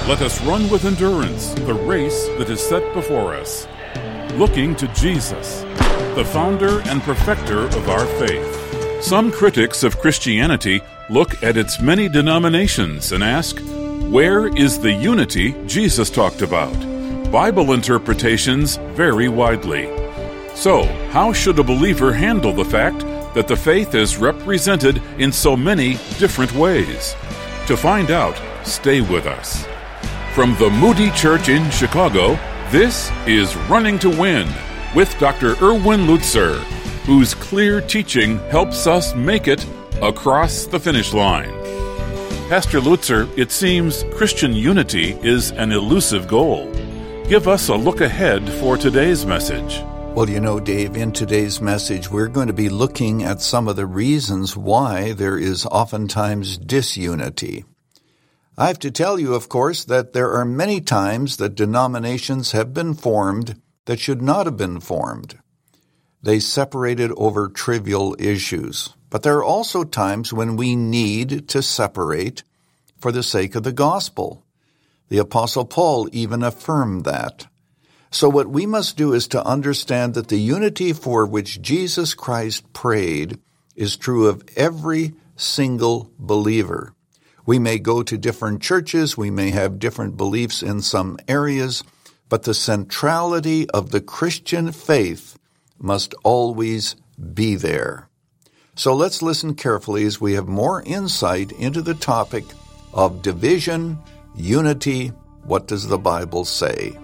Let us run with endurance the race that is set before us, looking to Jesus, the founder and perfecter of our faith. Some critics of Christianity look at its many denominations and ask, where is the unity Jesus talked about? Bible interpretations vary widely. So, how should a believer handle the fact that the faith is represented in so many different ways? To find out, stay with us. From the Moody Church in Chicago, this is Running to Win with Dr. Erwin Lutzer, whose clear teaching helps us make it across the finish line. Pastor Lutzer, it seems Christian unity is an elusive goal. Give us a look ahead for today's message. Well, you know, Dave, in today's message, we're going to be looking at some of the reasons why there is oftentimes disunity. I have to tell you, of course, that there are many times that denominations have been formed that should not have been formed. They separated over trivial issues. But there are also times when we need to separate for the sake of the gospel. The Apostle Paul even affirmed that. So what we must do is to understand that the unity for which Jesus Christ prayed is true of every single believer. We may go to different churches, we may have different beliefs in some areas, but the centrality of the Christian faith must always be there. So let's listen carefully as we have more insight into the topic of division, unity. What does the Bible say?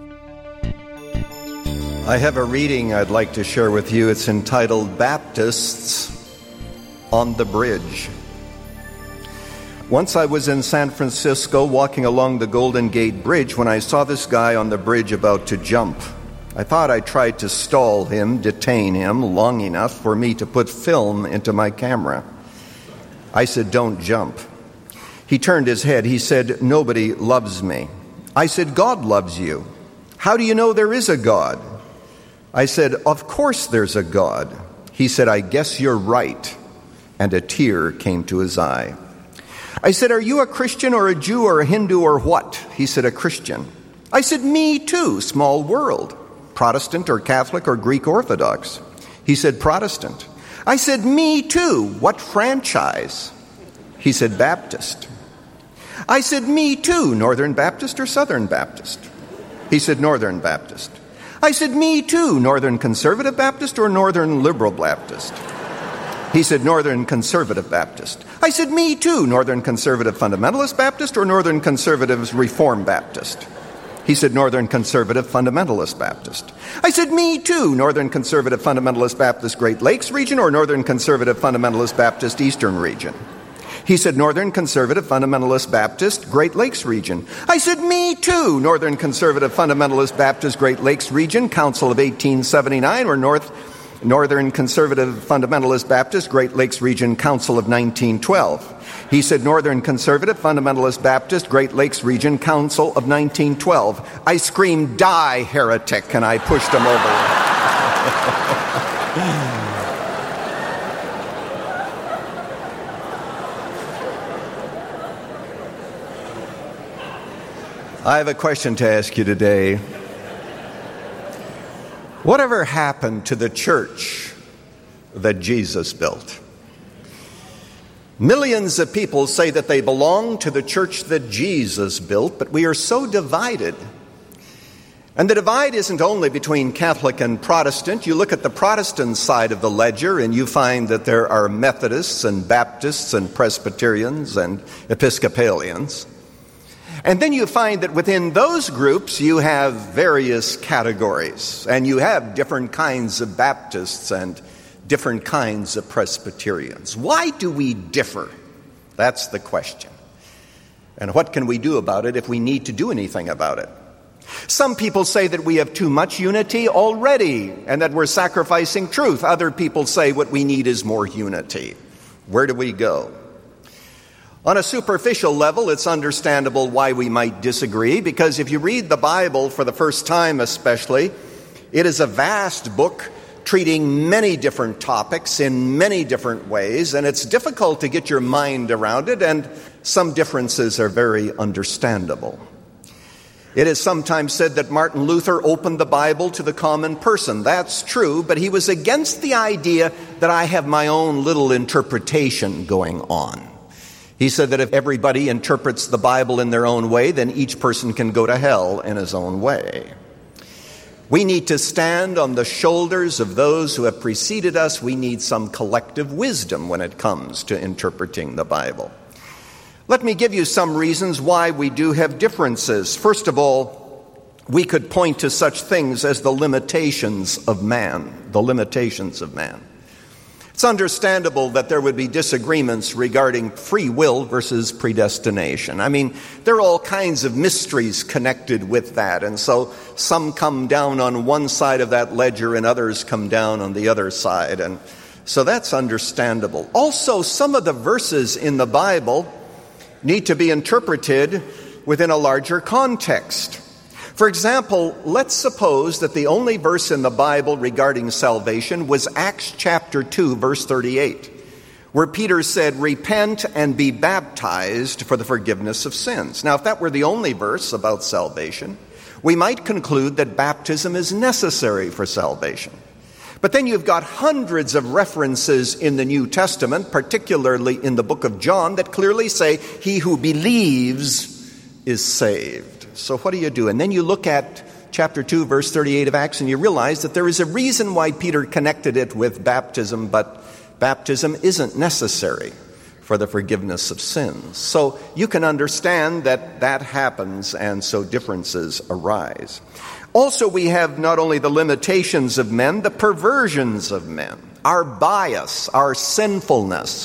I have a reading I'd like to share with you. It's entitled Baptists on the Bridge. Once I was in San Francisco walking along the Golden Gate Bridge when I saw this guy on the bridge about to jump. I thought I tried to stall him, detain him long enough for me to put film into my camera. I said, "Don't jump." He turned his head. He said, "Nobody loves me." I said, "God loves you. How do you know there is a God?" I said, "Of course there's a God." He said, "I guess you're right." And a tear came to his eye. I said, "Are you a Christian or a Jew or a Hindu or what?" He said, "A Christian." I said, "Me too, small world. Protestant or Catholic or Greek Orthodox?" He said, "Protestant." I said, "Me too. What franchise?" He said, "Baptist." I said, "Me too. Northern Baptist or Southern Baptist?" He said, "Northern Baptist." I said, "Me too. Northern Conservative Baptist or Northern Liberal Baptist?" He said, "Northern Conservative Baptist." I said, "Me too. Northern Conservative Fundamentalist Baptist or Northern Conservative Reform Baptist?" He said, "Northern Conservative Fundamentalist Baptist." I said, "Me too. Northern Conservative Fundamentalist Baptist Great Lakes region or Northern Conservative Fundamentalist Baptist Eastern region?" He said, "Northern Conservative Fundamentalist Baptist Great Lakes region." I said, "Me too. Northern Conservative Fundamentalist Baptist Great Lakes region, Council of 1879 or Northern Conservative Fundamentalist Baptist Great Lakes region, Council of 1912. He said, "Northern Conservative Fundamentalist Baptist Great Lakes region, Council of 1912. I screamed, "Die, heretic," and I pushed him over. I have a question to ask you today. Whatever happened to the church that Jesus built? Millions of people say that they belong to the church that Jesus built, but we are so divided. And the divide isn't only between Catholic and Protestant. You look at the Protestant side of the ledger and you find that there are Methodists and Baptists and Presbyterians and Episcopalians. And then you find that within those groups you have various categories, and you have different kinds of Baptists and different kinds of Presbyterians. Why do we differ? That's the question. And what can we do about it if we need to do anything about it? Some people say that we have too much unity already and that we're sacrificing truth. Other people say what we need is more unity. Where do we go? On a superficial level, it's understandable why we might disagree, because if you read the Bible for the first time especially, it is a vast book treating many different topics in many different ways, and it's difficult to get your mind around it, and some differences are very understandable. It is sometimes said that Martin Luther opened the Bible to the common person. That's true, but he was against the idea that I have my own little interpretation going on. He said that if everybody interprets the Bible in their own way, then each person can go to hell in his own way. We need to stand on the shoulders of those who have preceded us. We need some collective wisdom when it comes to interpreting the Bible. Let me give you some reasons why we do have differences. First of all, we could point to such things as the limitations of man. The limitations of man. It's understandable that there would be disagreements regarding free will versus predestination. I mean, there are all kinds of mysteries connected with that, and so some come down on one side of that ledger and others come down on the other side, and so that's understandable. Also, some of the verses in the Bible need to be interpreted within a larger context. For example, let's suppose that the only verse in the Bible regarding salvation was Acts chapter 2, verse 38, where Peter said, "Repent and be baptized for the forgiveness of sins." Now, if that were the only verse about salvation, we might conclude that baptism is necessary for salvation. But then you've got hundreds of references in the New Testament, particularly in the book of John, that clearly say, "He who believes is saved." So what do? And then you look at chapter 2, verse 38 of Acts, and you realize that there is a reason why Peter connected it with baptism, but baptism isn't necessary for the forgiveness of sins. So you can understand that that happens, and so differences arise. Also, we have not only the limitations of men, the perversions of men, our bias, our sinfulness.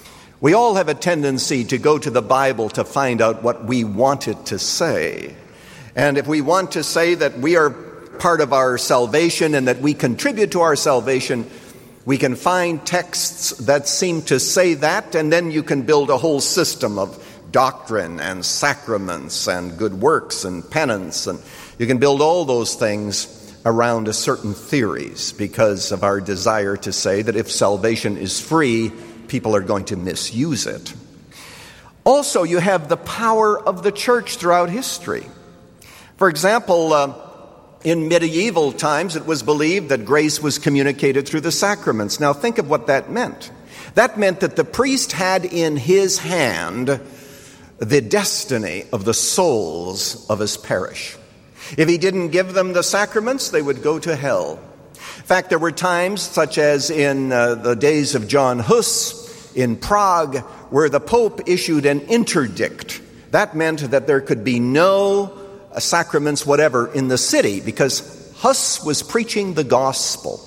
We all have a tendency to go to the Bible to find out what we want it to say. And if we want to say that we are part of our salvation and that we contribute to our salvation, we can find texts that seem to say that, and then you can build a whole system of doctrine and sacraments and good works and penance, and you can build all those things around a certain theories because of our desire to say that if salvation is free, people are going to misuse it. Also, you have the power of the church throughout history. For example, in medieval times, it was believed that grace was communicated through the sacraments. Now, think of what that meant. That meant that the priest had in his hand the destiny of the souls of his parish. If he didn't give them the sacraments, they would go to hell. In fact, there were times, such as in the days of John Hus in Prague, where the Pope issued an interdict. That meant that there could be no sacraments whatever in the city, because Hus was preaching the gospel.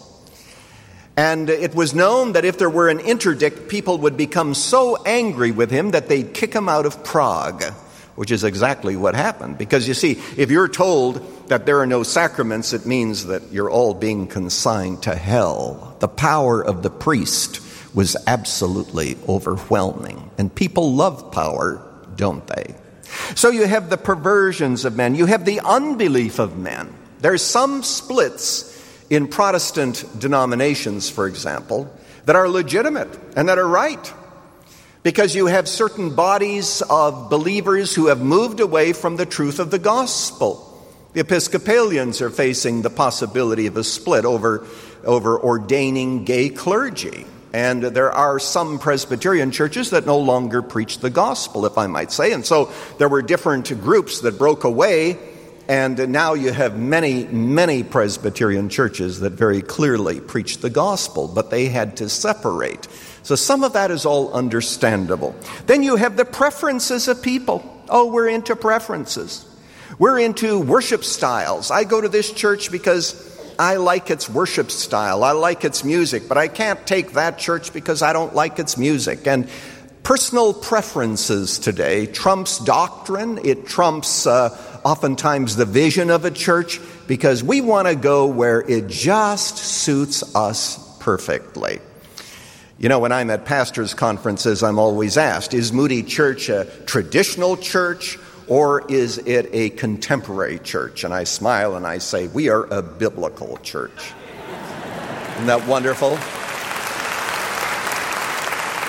And it was known that if there were an interdict, people would become so angry with him that they'd kick him out of Prague, which is exactly what happened. Because you see, if you're told that there are no sacraments, it means that you're all being consigned to hell. The power of the priest was absolutely overwhelming. And people love power, don't they? So you have the perversions of men. You have the unbelief of men. There's some splits in Protestant denominations, for example, that are legitimate and that are right. Because you have certain bodies of believers who have moved away from the truth of the gospel. The Episcopalians are facing the possibility of a split over ordaining gay clergy. And there are some Presbyterian churches that no longer preach the gospel, if I might say. And so there were different groups that broke away, and now you have many, many Presbyterian churches that very clearly preach the gospel, but they had to separate. So some of that is all understandable. Then you have the preferences of people. Oh, we're into preferences. We're into worship styles. I go to this church because I like its worship style. I like its music, but I can't take that church because I don't like its music. And personal preferences today trumps doctrine. It trumps oftentimes the vision of a church, because we want to go where it just suits us perfectly. You know, when I'm at pastors' conferences, I'm always asked, is Moody Church a traditional church, or is it a contemporary church? And I smile and I say, we are a biblical church. Isn't that wonderful?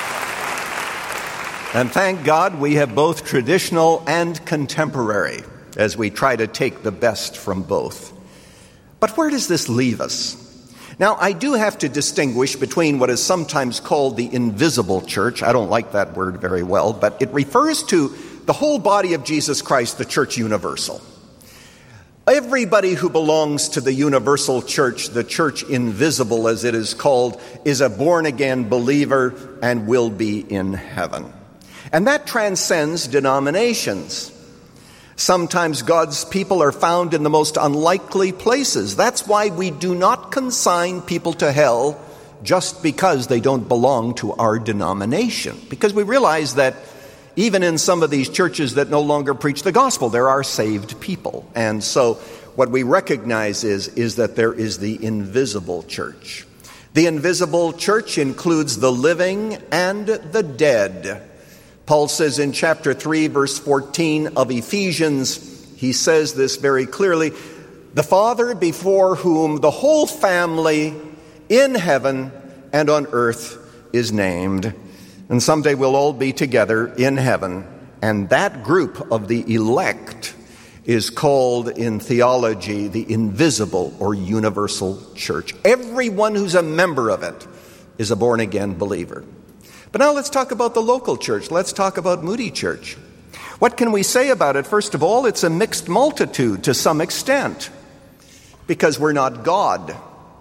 And thank God we have both traditional and contemporary. as we try to take the best from both. But where does this leave us? Now, I do have to distinguish between what is sometimes called the invisible church. I don't like that word very well, but it refers to the whole body of Jesus Christ, the church universal. Everybody who belongs to the universal church, the church invisible as it is called, is a born-again believer and will be in heaven. And that transcends denominations. Sometimes God's people are found in the most unlikely places. That's why we do not consign people to hell just because they don't belong to our denomination. Because we realize that even in some of these churches that no longer preach the gospel, there are saved people. And so what we recognize is that there is the invisible church. The invisible church includes the living and the dead. Paul says in chapter 3, verse 14 of Ephesians, he says this very clearly, the Father before whom the whole family in heaven and on earth is named. And someday we'll all be together in heaven. And that group of the elect is called in theology the invisible or universal church. Everyone who's a member of it is a born-again believer. But now let's talk about the local church. Let's talk about Moody Church. What can we say about it? First of all, it's a mixed multitude to some extent because we're not God.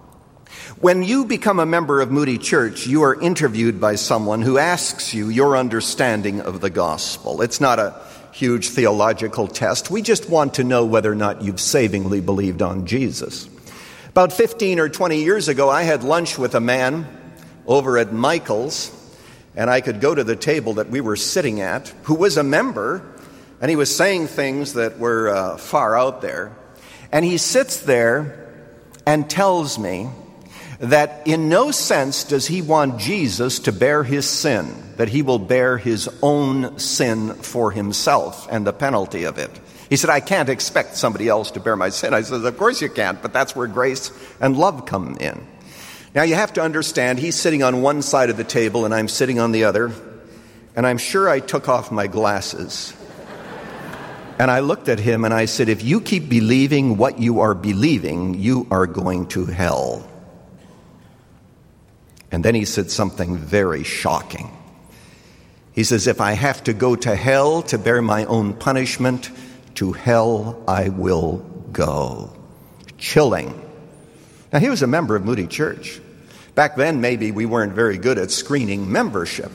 When you become a member of Moody Church, you are interviewed by someone who asks you your understanding of the gospel. It's not a huge theological test. We just want to know whether or not you've savingly believed on Jesus. About 15 or 20 years ago, I had lunch with a man over at Michael's, and I could go to the table that we were sitting at, who was a member, and he was saying things that were far out there. And he sits there and tells me that in no sense does he want Jesus to bear his sin, that he will bear his own sin for himself and the penalty of it. He said, I can't expect somebody else to bear my sin. I said, of course you can't, but that's where grace and love come in. Now you have to understand, he's sitting on one side of the table and I'm sitting on the other, and I'm sure I took off my glasses. And I looked at him and I said, if you keep believing what you are believing, you are going to hell. And then he said something very shocking. He says, if I have to go to hell to bear my own punishment, to hell I will go. Chilling. Now, he was a member of Moody Church. Back then, maybe we weren't very good at screening membership.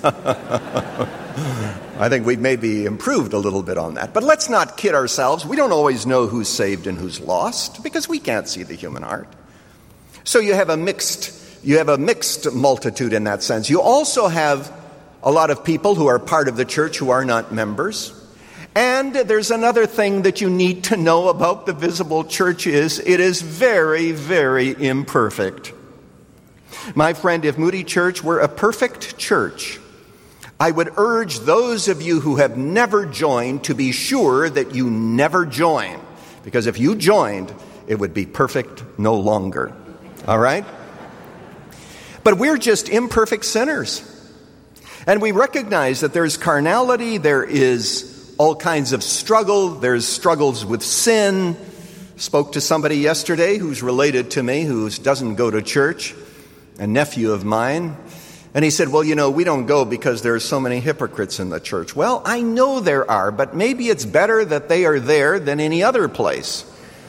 I think we've maybe improved a little bit on that. But let's not kid ourselves. We don't always know who's saved and who's lost because we can't see the human heart. So you have a mixed multitude in that sense. You also have a lot of people who are part of the church who are not members. And there's another thing that you need to know about the visible church is it is very, very imperfect. My friend, if Moody Church were a perfect church, I would urge those of you who have never joined to be sure that you never join. Because if you joined, it would be perfect no longer. All right? But we're just imperfect sinners. And we recognize that there's carnality, there is all kinds of struggle, there's struggles with sin. Spoke to somebody yesterday who's related to me, who doesn't go to church, a nephew of mine. And he said, well, we don't go because there are so many hypocrites in the church. Well, I know there are, but maybe it's better that they are there than any other place.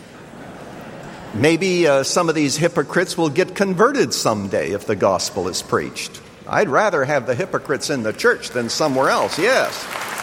Maybe some of these hypocrites will get converted someday if the gospel is preached. I'd rather have the hypocrites in the church than somewhere else, yes.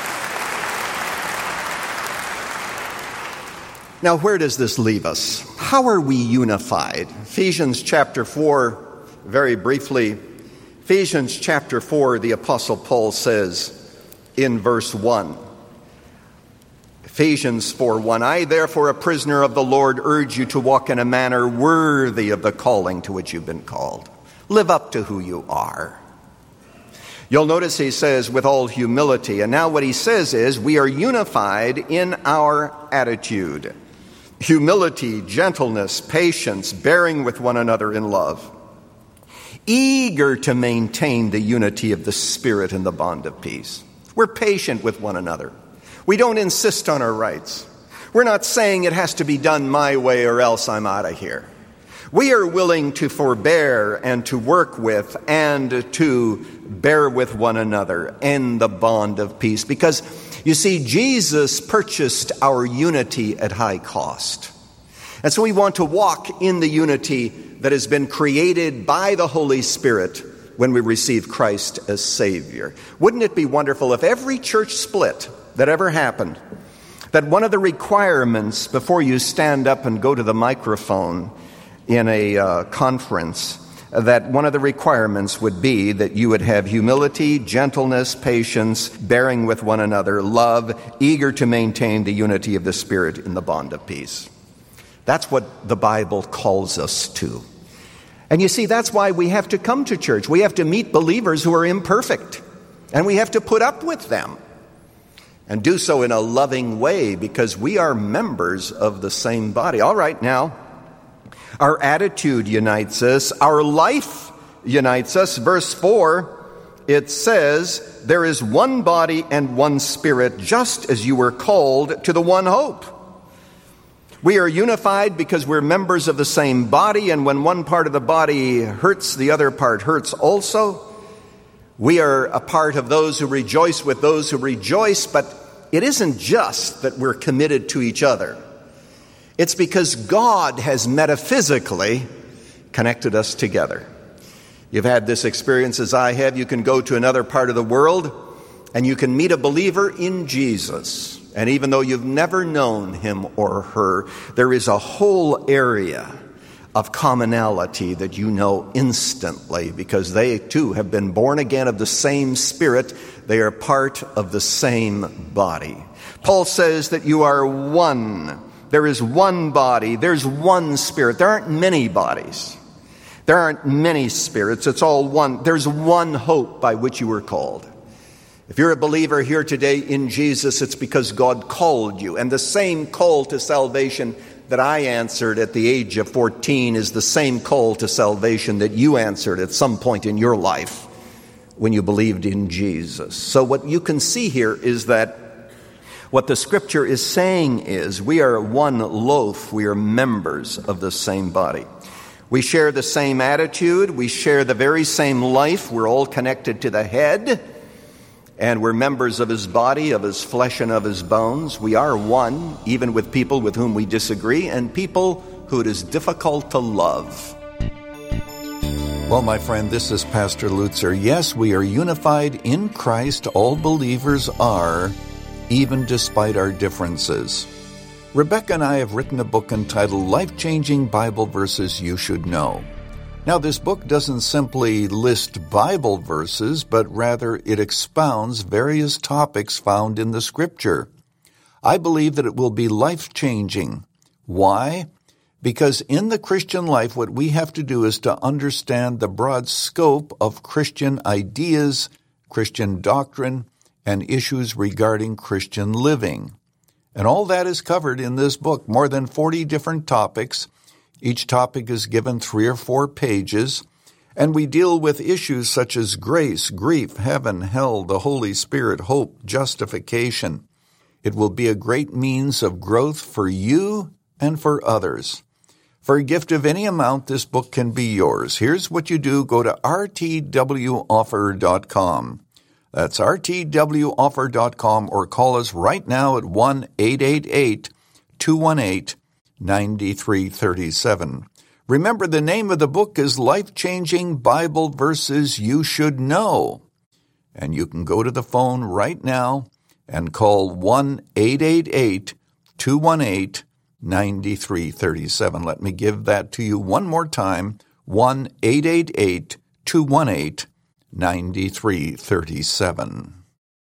Now, where does this leave us? How are we unified? Ephesians chapter 4, very briefly. Ephesians chapter 4, the Apostle Paul says in verse 1, Ephesians 4:1, I, therefore, a prisoner of the Lord, urge you to walk in a manner worthy of the calling to which you've been called. Live up to who you are. You'll notice he says, with all humility. And now what he says is, we are unified in our attitude. Humility, gentleness, patience, bearing with one another in love. Eager to maintain the unity of the Spirit in the bond of peace. We're patient with one another. We don't insist on our rights. We're not saying it has to be done my way or else I'm out of here. We are willing to forbear and to work with and to bear with one another in the bond of peace. Because, you see, Jesus purchased our unity at high cost. And so we want to walk in the unity that has been created by the Holy Spirit when we receive Christ as Savior. Wouldn't it be wonderful if every church split that ever happened, that one of the requirements before you stand up and go to the microphone in a conference, that one of the requirements would be that you would have humility, gentleness, patience, bearing with one another, love, eager to maintain the unity of the Spirit in the bond of peace. That's what the Bible calls us to. And you see, that's why we have to come to church. We have to meet believers who are imperfect, and we have to put up with them and do so in a loving way because we are members of the same body. All right, now, our attitude unites us. Our life unites us. Verse 4, it says, there is one body and one Spirit, just as you were called to the one hope. We are unified because we're members of the same body, and when one part of the body hurts, the other part hurts also. We are a part of those who rejoice with those who rejoice, but it isn't just that we're committed to each other. It's because God has metaphysically connected us together. You've had this experience as I have. You can go to another part of the world and you can meet a believer in Jesus. And even though you've never known him or her, there is a whole area of commonality that you know instantly because they too have been born again of the same Spirit. They are part of the same body. Paul says that you are one. There is one body. There's one Spirit. There aren't many bodies. There aren't many spirits. It's all one. There's one hope by which you were called. If you're a believer here today in Jesus, it's because God called you. And the same call to salvation that I answered at the age of 14 is the same call to salvation that you answered at some point in your life when you believed in Jesus. So what you can see here is that what the Scripture is saying is we are one loaf. We are members of the same body. We share the same attitude. We share the very same life. We're all connected to the head. And we're members of his body, of his flesh, and of his bones. We are one, even with people with whom we disagree and people who it is difficult to love. Well, my friend, this is Pastor Lutzer. Yes, we are unified in Christ. All believers are, even despite our differences. Rebecca and I have written a book entitled Life-Changing Bible Verses You Should Know. Now, this book doesn't simply list Bible verses, but rather it expounds various topics found in the Scripture. I believe that it will be life-changing. Why? Because in the Christian life, what we have to do is to understand the broad scope of Christian ideas, Christian doctrine, and issues regarding Christian living. And all that is covered in this book, more than 40 different topics. Each topic is given 3 or 4 pages, and we deal with issues such as grace, grief, heaven, hell, the Holy Spirit, hope, justification. It will be a great means of growth for you and for others. For a gift of any amount, this book can be yours. Here's what you do. Go to rtwoffer.com. That's rtwoffer.com, or call us right now at 1-888-218-9337. Remember, the name of the book is Life-Changing Bible Verses You Should Know. And you can go to the phone right now and call 1-888-218-9337. Let me give that to you one more time, 1-888-218-9337. 9337.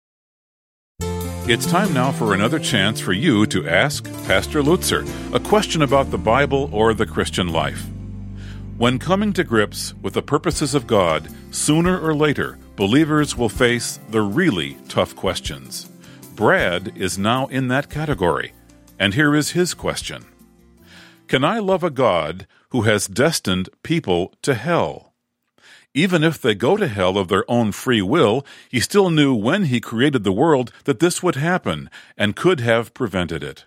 It's time now for another chance for you to ask Pastor Lutzer a question about the Bible or the Christian life. When coming to grips with the purposes of God, sooner or later, believers will face the really tough questions. Brad is now in that category, and here is his question. Can I love a God who has destined people to hell? Even if they go to hell of their own free will, he still knew when he created the world that this would happen and could have prevented it.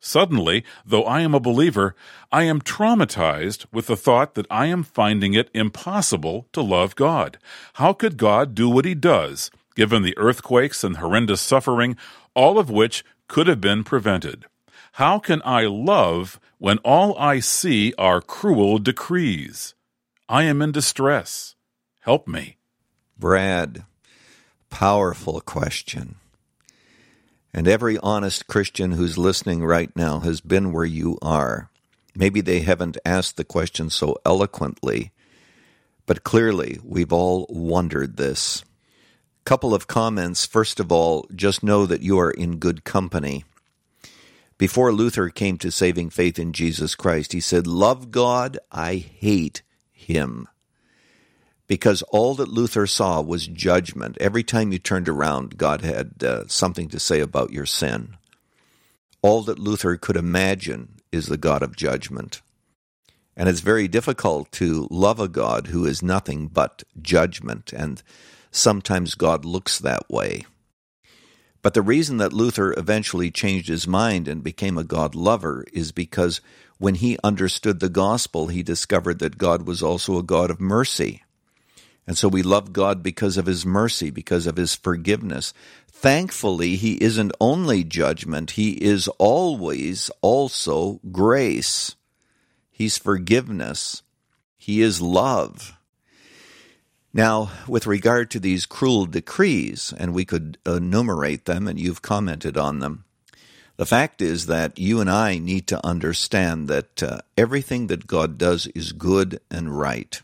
Suddenly, though I am a believer, I am traumatized with the thought that I am finding it impossible to love God. How could God do what he does, given the earthquakes and horrendous suffering, all of which could have been prevented? How can I love when all I see are cruel decrees? I am in distress. Help me. Brad, powerful question. And every honest Christian who's listening right now has been where you are. Maybe they haven't asked the question so eloquently, but clearly we've all wondered this. Couple of comments. First of all, just know that you are in good company. Before Luther came to saving faith in Jesus Christ, he said, "Love God, I hate him." Because all that Luther saw was judgment. Every time you turned around, God had something to say about your sin. All that Luther could imagine is the God of judgment. And it's very difficult to love a God who is nothing but judgment, and sometimes God looks that way. But the reason that Luther eventually changed his mind and became a God lover is because when he understood the gospel, he discovered that God was also a God of mercy. And so we love God because of his mercy, because of his forgiveness. Thankfully, he isn't only judgment, he is always also grace. He's forgiveness. He is love. Now, with regard to these cruel decrees, and we could enumerate them, and you've commented on them, the fact is that you and I need to understand that everything that God does is good and right.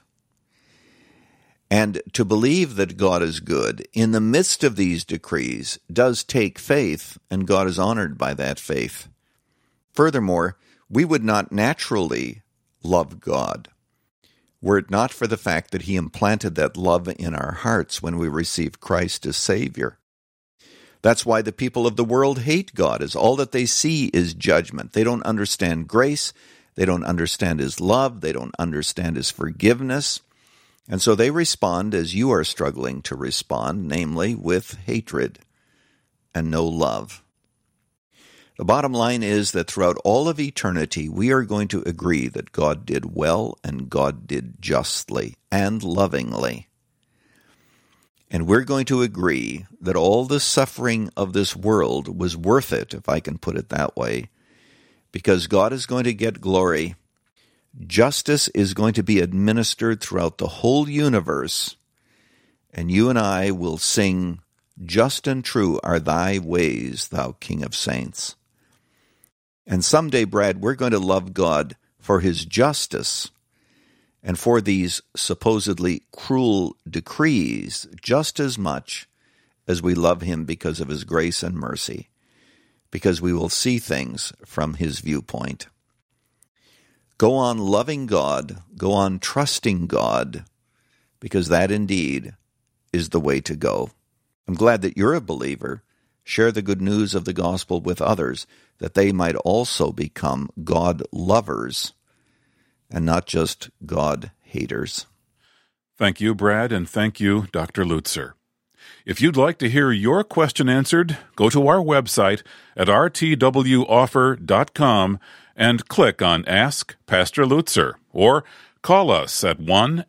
And to believe that God is good in the midst of these decrees does take faith, and God is honored by that faith. Furthermore, we would not naturally love God were it not for the fact that he implanted that love in our hearts when we received Christ as Savior. That's why the people of the world hate God, as all that they see is judgment. They don't understand grace. They don't understand his love. They don't understand his forgiveness. And so they respond as you are struggling to respond, namely with hatred and no love. The bottom line is that throughout all of eternity, we are going to agree that God did well and God did justly and lovingly. And we're going to agree that all the suffering of this world was worth it, if I can put it that way, because God is going to get glory. Justice is going to be administered throughout the whole universe, and you and I will sing, "Just and true are thy ways, thou King of saints." And someday, Brad, we're going to love God for his justice and for these supposedly cruel decrees just as much as we love him because of his grace and mercy, because we will see things from his viewpoint. Go on loving God, go on trusting God, because that indeed is the way to go. I'm glad that you're a believer. Share the good news of the gospel with others, that they might also become God lovers and not just God haters. Thank you, Brad, and thank you, Dr. Lutzer. If you'd like to hear your question answered, go to our website at rtwoffer.com and click on Ask Pastor Lutzer, or call us at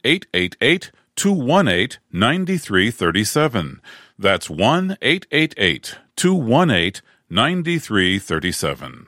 1-888-218-9337. That's 1-888-218-9337.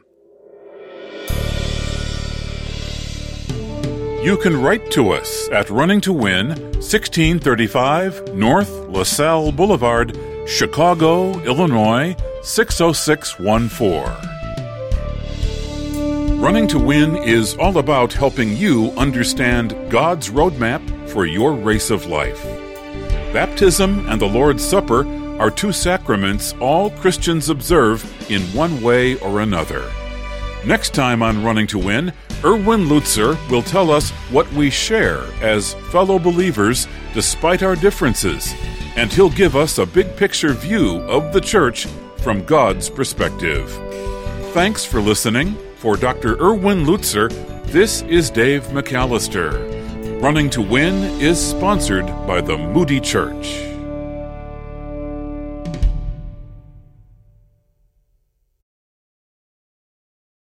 You can write to us at Running to Win, 1635 North LaSalle Boulevard, Chicago, Illinois, 60614. Running to Win is all about helping you understand God's roadmap for your race of life. Baptism and the Lord's Supper are two sacraments all Christians observe in one way or another. Next time on Running to Win, Erwin Lutzer will tell us what we share as fellow believers despite our differences, and he'll give us a big-picture view of the church from God's perspective. Thanks for listening. For Dr. Erwin Lutzer, this is Dave McAllister. Running to Win is sponsored by the Moody Church.